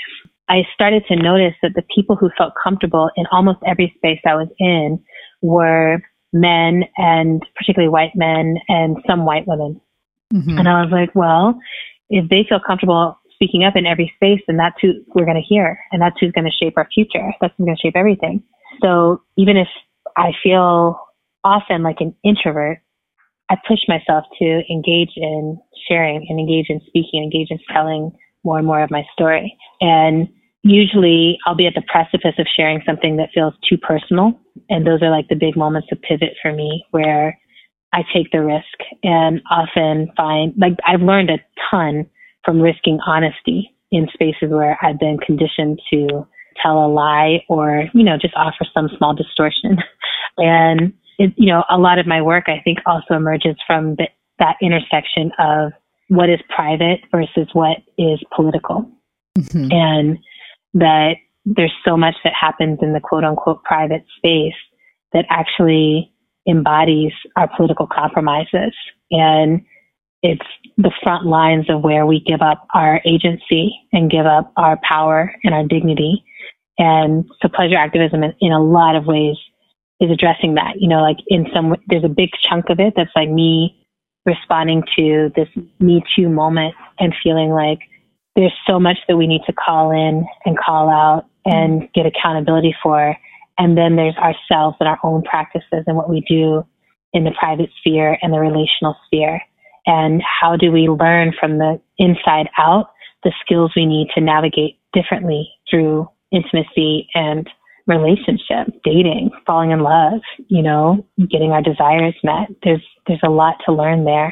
I started to notice that the people who felt comfortable in almost every space I was in were men, and particularly white men and some white women. Mm-hmm. And I was like, well, if they feel comfortable speaking up in every space, then that's who we're going to hear. And that's who's going to shape our future. That's who's going to shape everything. So even if I feel often like an introvert, I push myself to engage in sharing and engage in speaking, engage in telling more and more of my story. And usually I'll be at the precipice of sharing something that feels too personal. And those are like the big moments of pivot for me, where I take the risk and often find, like, I've learned a ton from risking honesty in spaces where I've been conditioned to tell a lie or, just offer some small distortion. And, a lot of my work, I think, also emerges from that intersection of what is private versus what is political. Mm-hmm. And that there's so much that happens in the quote unquote private space that actually embodies our political compromises. And it's the front lines of where we give up our agency and give up our power and our dignity. And so pleasure activism in a lot of ways is addressing that. Like there's a big chunk of it that's like me responding to this Me Too moment and feeling like there's so much that we need to call in and call out and get accountability for. And then there's ourselves and our own practices and what we do in the private sphere and the relational sphere. And how do we learn from the inside out the skills we need to navigate differently through intimacy and relationship, dating, falling in love, getting our desires met. There's a lot to learn there.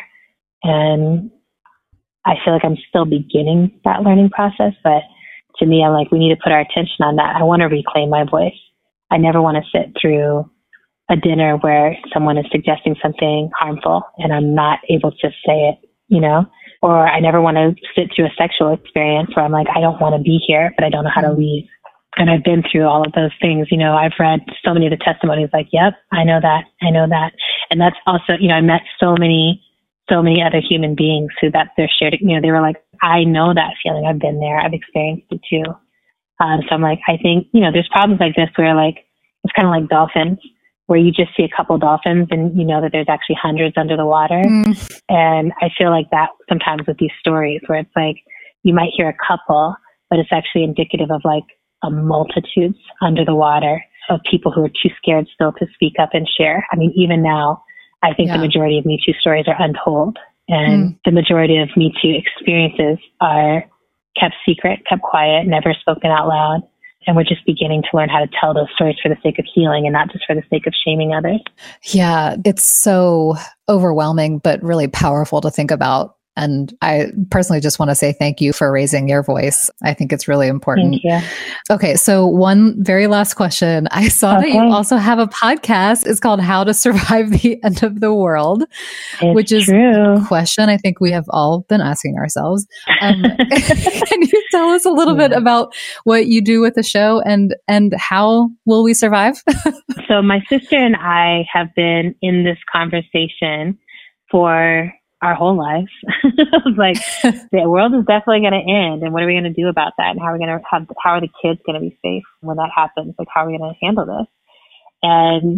And I feel like I'm still beginning that learning process, but to me, I'm like, we need to put our attention on that. I want to reclaim my voice. I never want to sit through a dinner where someone is suggesting something harmful and I'm not able to say it, or I never want to sit through a sexual experience where I'm like, I don't want to be here, but I don't know how to leave. And I've been through all of those things. I've read so many of the testimonies like, yep, I know that. And that's also, I met so many other human beings who that's their shared, they were like, I know that feeling. I've been there. I've experienced it too. So I'm like, I think, there's problems like this where like, it's kind of like dolphins, where you just see a couple dolphins and you know that there's actually hundreds under the water. And I feel like that sometimes with these stories where it's like, you might hear a couple, but it's actually indicative of like a multitudes under the water of people who are too scared still to speak up and share. I mean, even now, I think the majority of Me Too stories are untold, and the majority of Me Too experiences are kept secret, kept quiet, never spoken out loud. And we're just beginning to learn how to tell those stories for the sake of healing and not just for the sake of shaming others. Yeah, it's so overwhelming, but really powerful to think about. And I personally just want to say thank you for raising your voice. I think it's really important. Thank you. Okay, so one very last question. I saw that you also have a podcast. It's called How to Survive the End of the World, which is a question I think we have all been asking ourselves. Can you tell us a little bit about what you do with the show and how will we survive? So my sister and I have been in this conversation for our whole lives. Like, the world is definitely going to end, and what are we going to do about that? And how are the kids going to be safe when that happens? Like, how are we going to handle this? And,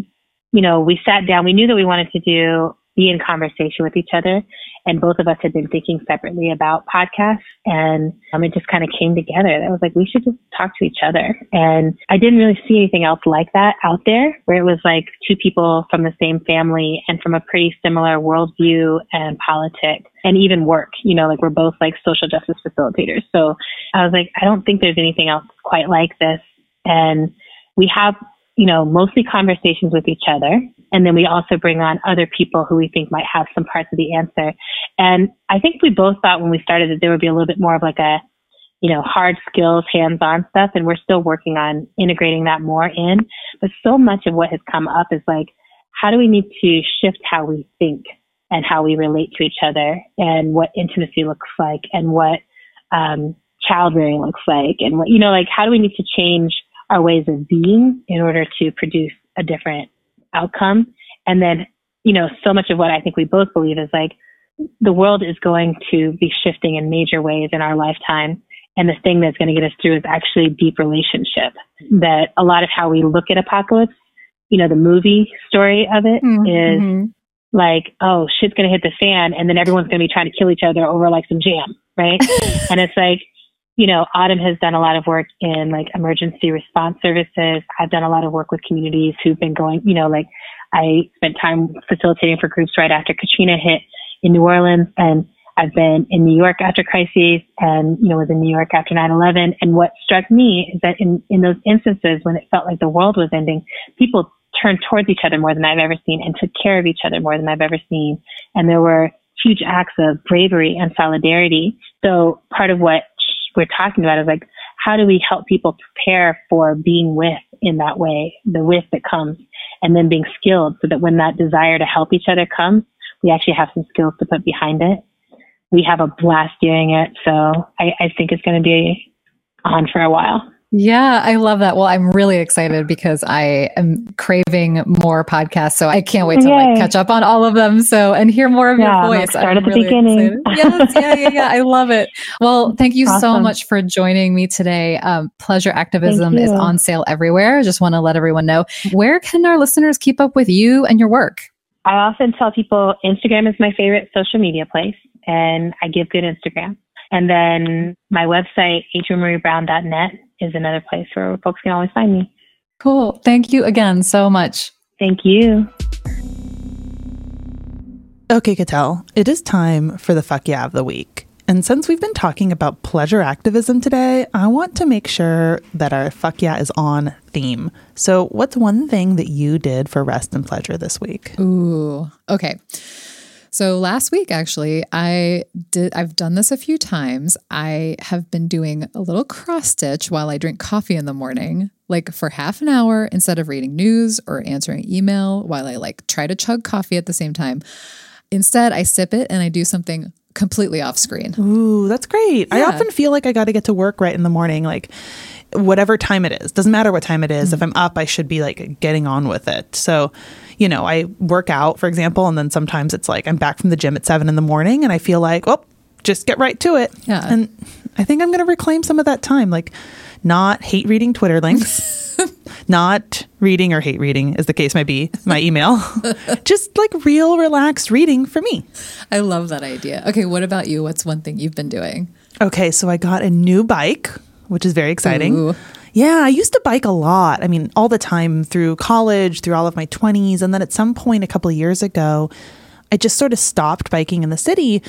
we sat down, we knew that we wanted to be in conversation with each other. And both of us had been thinking separately about podcasts, and it just kind of came together. I was like, we should just talk to each other. And I didn't really see anything else like that out there, where it was like two people from the same family and from a pretty similar worldview and politics and even work, like we're both like social justice facilitators. So I was like, I don't think there's anything else quite like this. And we have, mostly conversations with each other. And then we also bring on other people who we think might have some parts of the answer. And I think we both thought when we started that there would be a little bit more of like a, hard skills, hands-on stuff. And we're still working on integrating that more in. But so much of what has come up is like, how do we need to shift how we think and how we relate to each other, and what intimacy looks like, and what child rearing looks like, and what, how do we need to change our ways of being in order to produce a different outcome? And then, so much of what I think we both believe is like, the world is going to be shifting in major ways in our lifetime. And the thing that's going to get us through is actually deep relationship. That a lot of how we look at apocalypse, you know, the movie story of it is like, oh, shit's going to hit the fan. And then everyone's going to be trying to kill each other over like some jam, right? And it's like, you know, Autumn has done a lot of work in like emergency response services. I've done a lot of work with communities who've been going, you know, like I spent time facilitating for groups right after Katrina hit in New Orleans. And I've been in New York after crises and, you know, was in New York after 9/11. And what struck me is that in those instances when it felt like the world was ending, people turned towards each other more than I've ever seen and took care of each other more than I've ever seen. And there were huge acts of bravery and solidarity. So part of what we're talking about is like, how do we help people prepare for being with in that way, the with that comes, and then being skilled so that when that desire to help each other comes, we actually have some skills to put behind it. We have a blast doing it. So I think it's going to be on for a while. Yeah, I love that. Well, I'm really excited because I am craving more podcasts. So I can't wait to like catch up on all of them. So, and hear more of your voice. Start at the beginning. Yes, yeah. I love it. Well, thank you so much for joining me today. Pleasure Activism is on sale everywhere. I just want to let everyone know. Where can our listeners keep up with you and your work? I often tell people Instagram is my favorite social media place, and I give good Instagram. And then my website, adrianmariebrown.net, is another place where folks can always find me. Cool. Thank you again so much. Thank you. Okay, Cattell, it is time for the Fuck Yeah of the Week. And since we've been talking about pleasure activism today, I want to make sure that our Fuck Yeah is on theme. So what's one thing that you did for rest and pleasure this week? Ooh, okay. So last week, actually, I've done this a few times. I have been doing a little cross stitch while I drink coffee in the morning, like for half an hour instead of reading news or answering email while I like try to chug coffee at the same time. Instead, I sip it and I do something completely off screen. Ooh, that's great. Yeah. I often feel like I got to get to work right in the morning, like whatever time it is. Doesn't matter what time it is. If I'm up, I should be like getting on with it. So, you know, I work out, for example, and then sometimes it's like I'm back from the gym at 7 a.m. and I feel like, oh, just get right to it. Yeah. And I think I'm going to reclaim some of that time, like not hate reading Twitter links, not reading or hate reading, as the case may be, my email, just like real relaxed reading for me. I love that idea. Okay, what about you? What's one thing you've been doing? Okay, so I got a new bike, which is very exciting. Ooh. Yeah, I used to bike a lot. I mean, all the time through college, through all of my 20s. And then at some point a couple of years ago, I just sort of stopped biking in the city.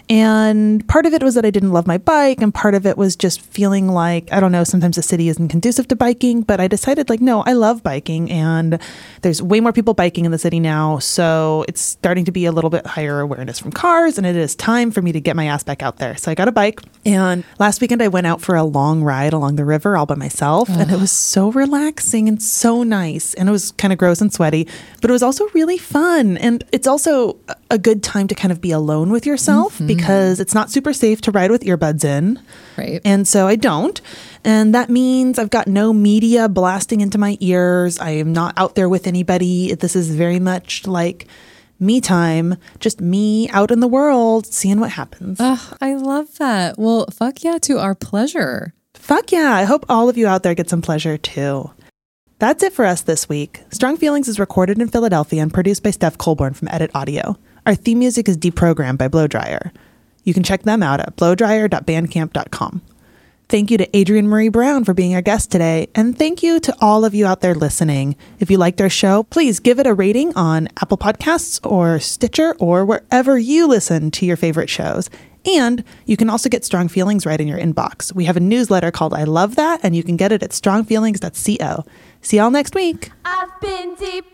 And part of it was that I didn't love my bike. And part of it was just feeling like, I don't know, sometimes the city isn't conducive to biking. But I decided like, no, I love biking. And there's way more people biking in the city now. So it's starting to be a little bit higher awareness from cars. And it is time for me to get my ass back out there. So I got a bike. And last weekend I went out for a long ride along the river all by myself. And it was so relaxing and so nice. And it was kind of gross and sweaty. But it was also really fun. And it's also a good time to kind of be alone with yourself because it's not super safe to ride with earbuds in. Right. And so I don't. And that means I've got no media blasting into my ears. I am not out there with anybody. This is very much like me time, just me out in the world, seeing what happens. Oh, I love that. Well, fuck yeah to our pleasure. Fuck yeah. I hope all of you out there get some pleasure too. That's it for us this week. Strong Feelings is recorded in Philadelphia and produced by Steph Colborn from Edit Audio. Our theme music is Deprogrammed by Blowdryer. You can check them out at blowdryer.bandcamp.com. Thank you to Adrian Marie Brown for being our guest today. And thank you to all of you out there listening. If you liked our show, please give it a rating on Apple Podcasts or Stitcher or wherever you listen to your favorite shows. And you can also get Strong Feelings right in your inbox. We have a newsletter called I Love That, and you can get it at strongfeelings.co. See y'all next week. I've been deep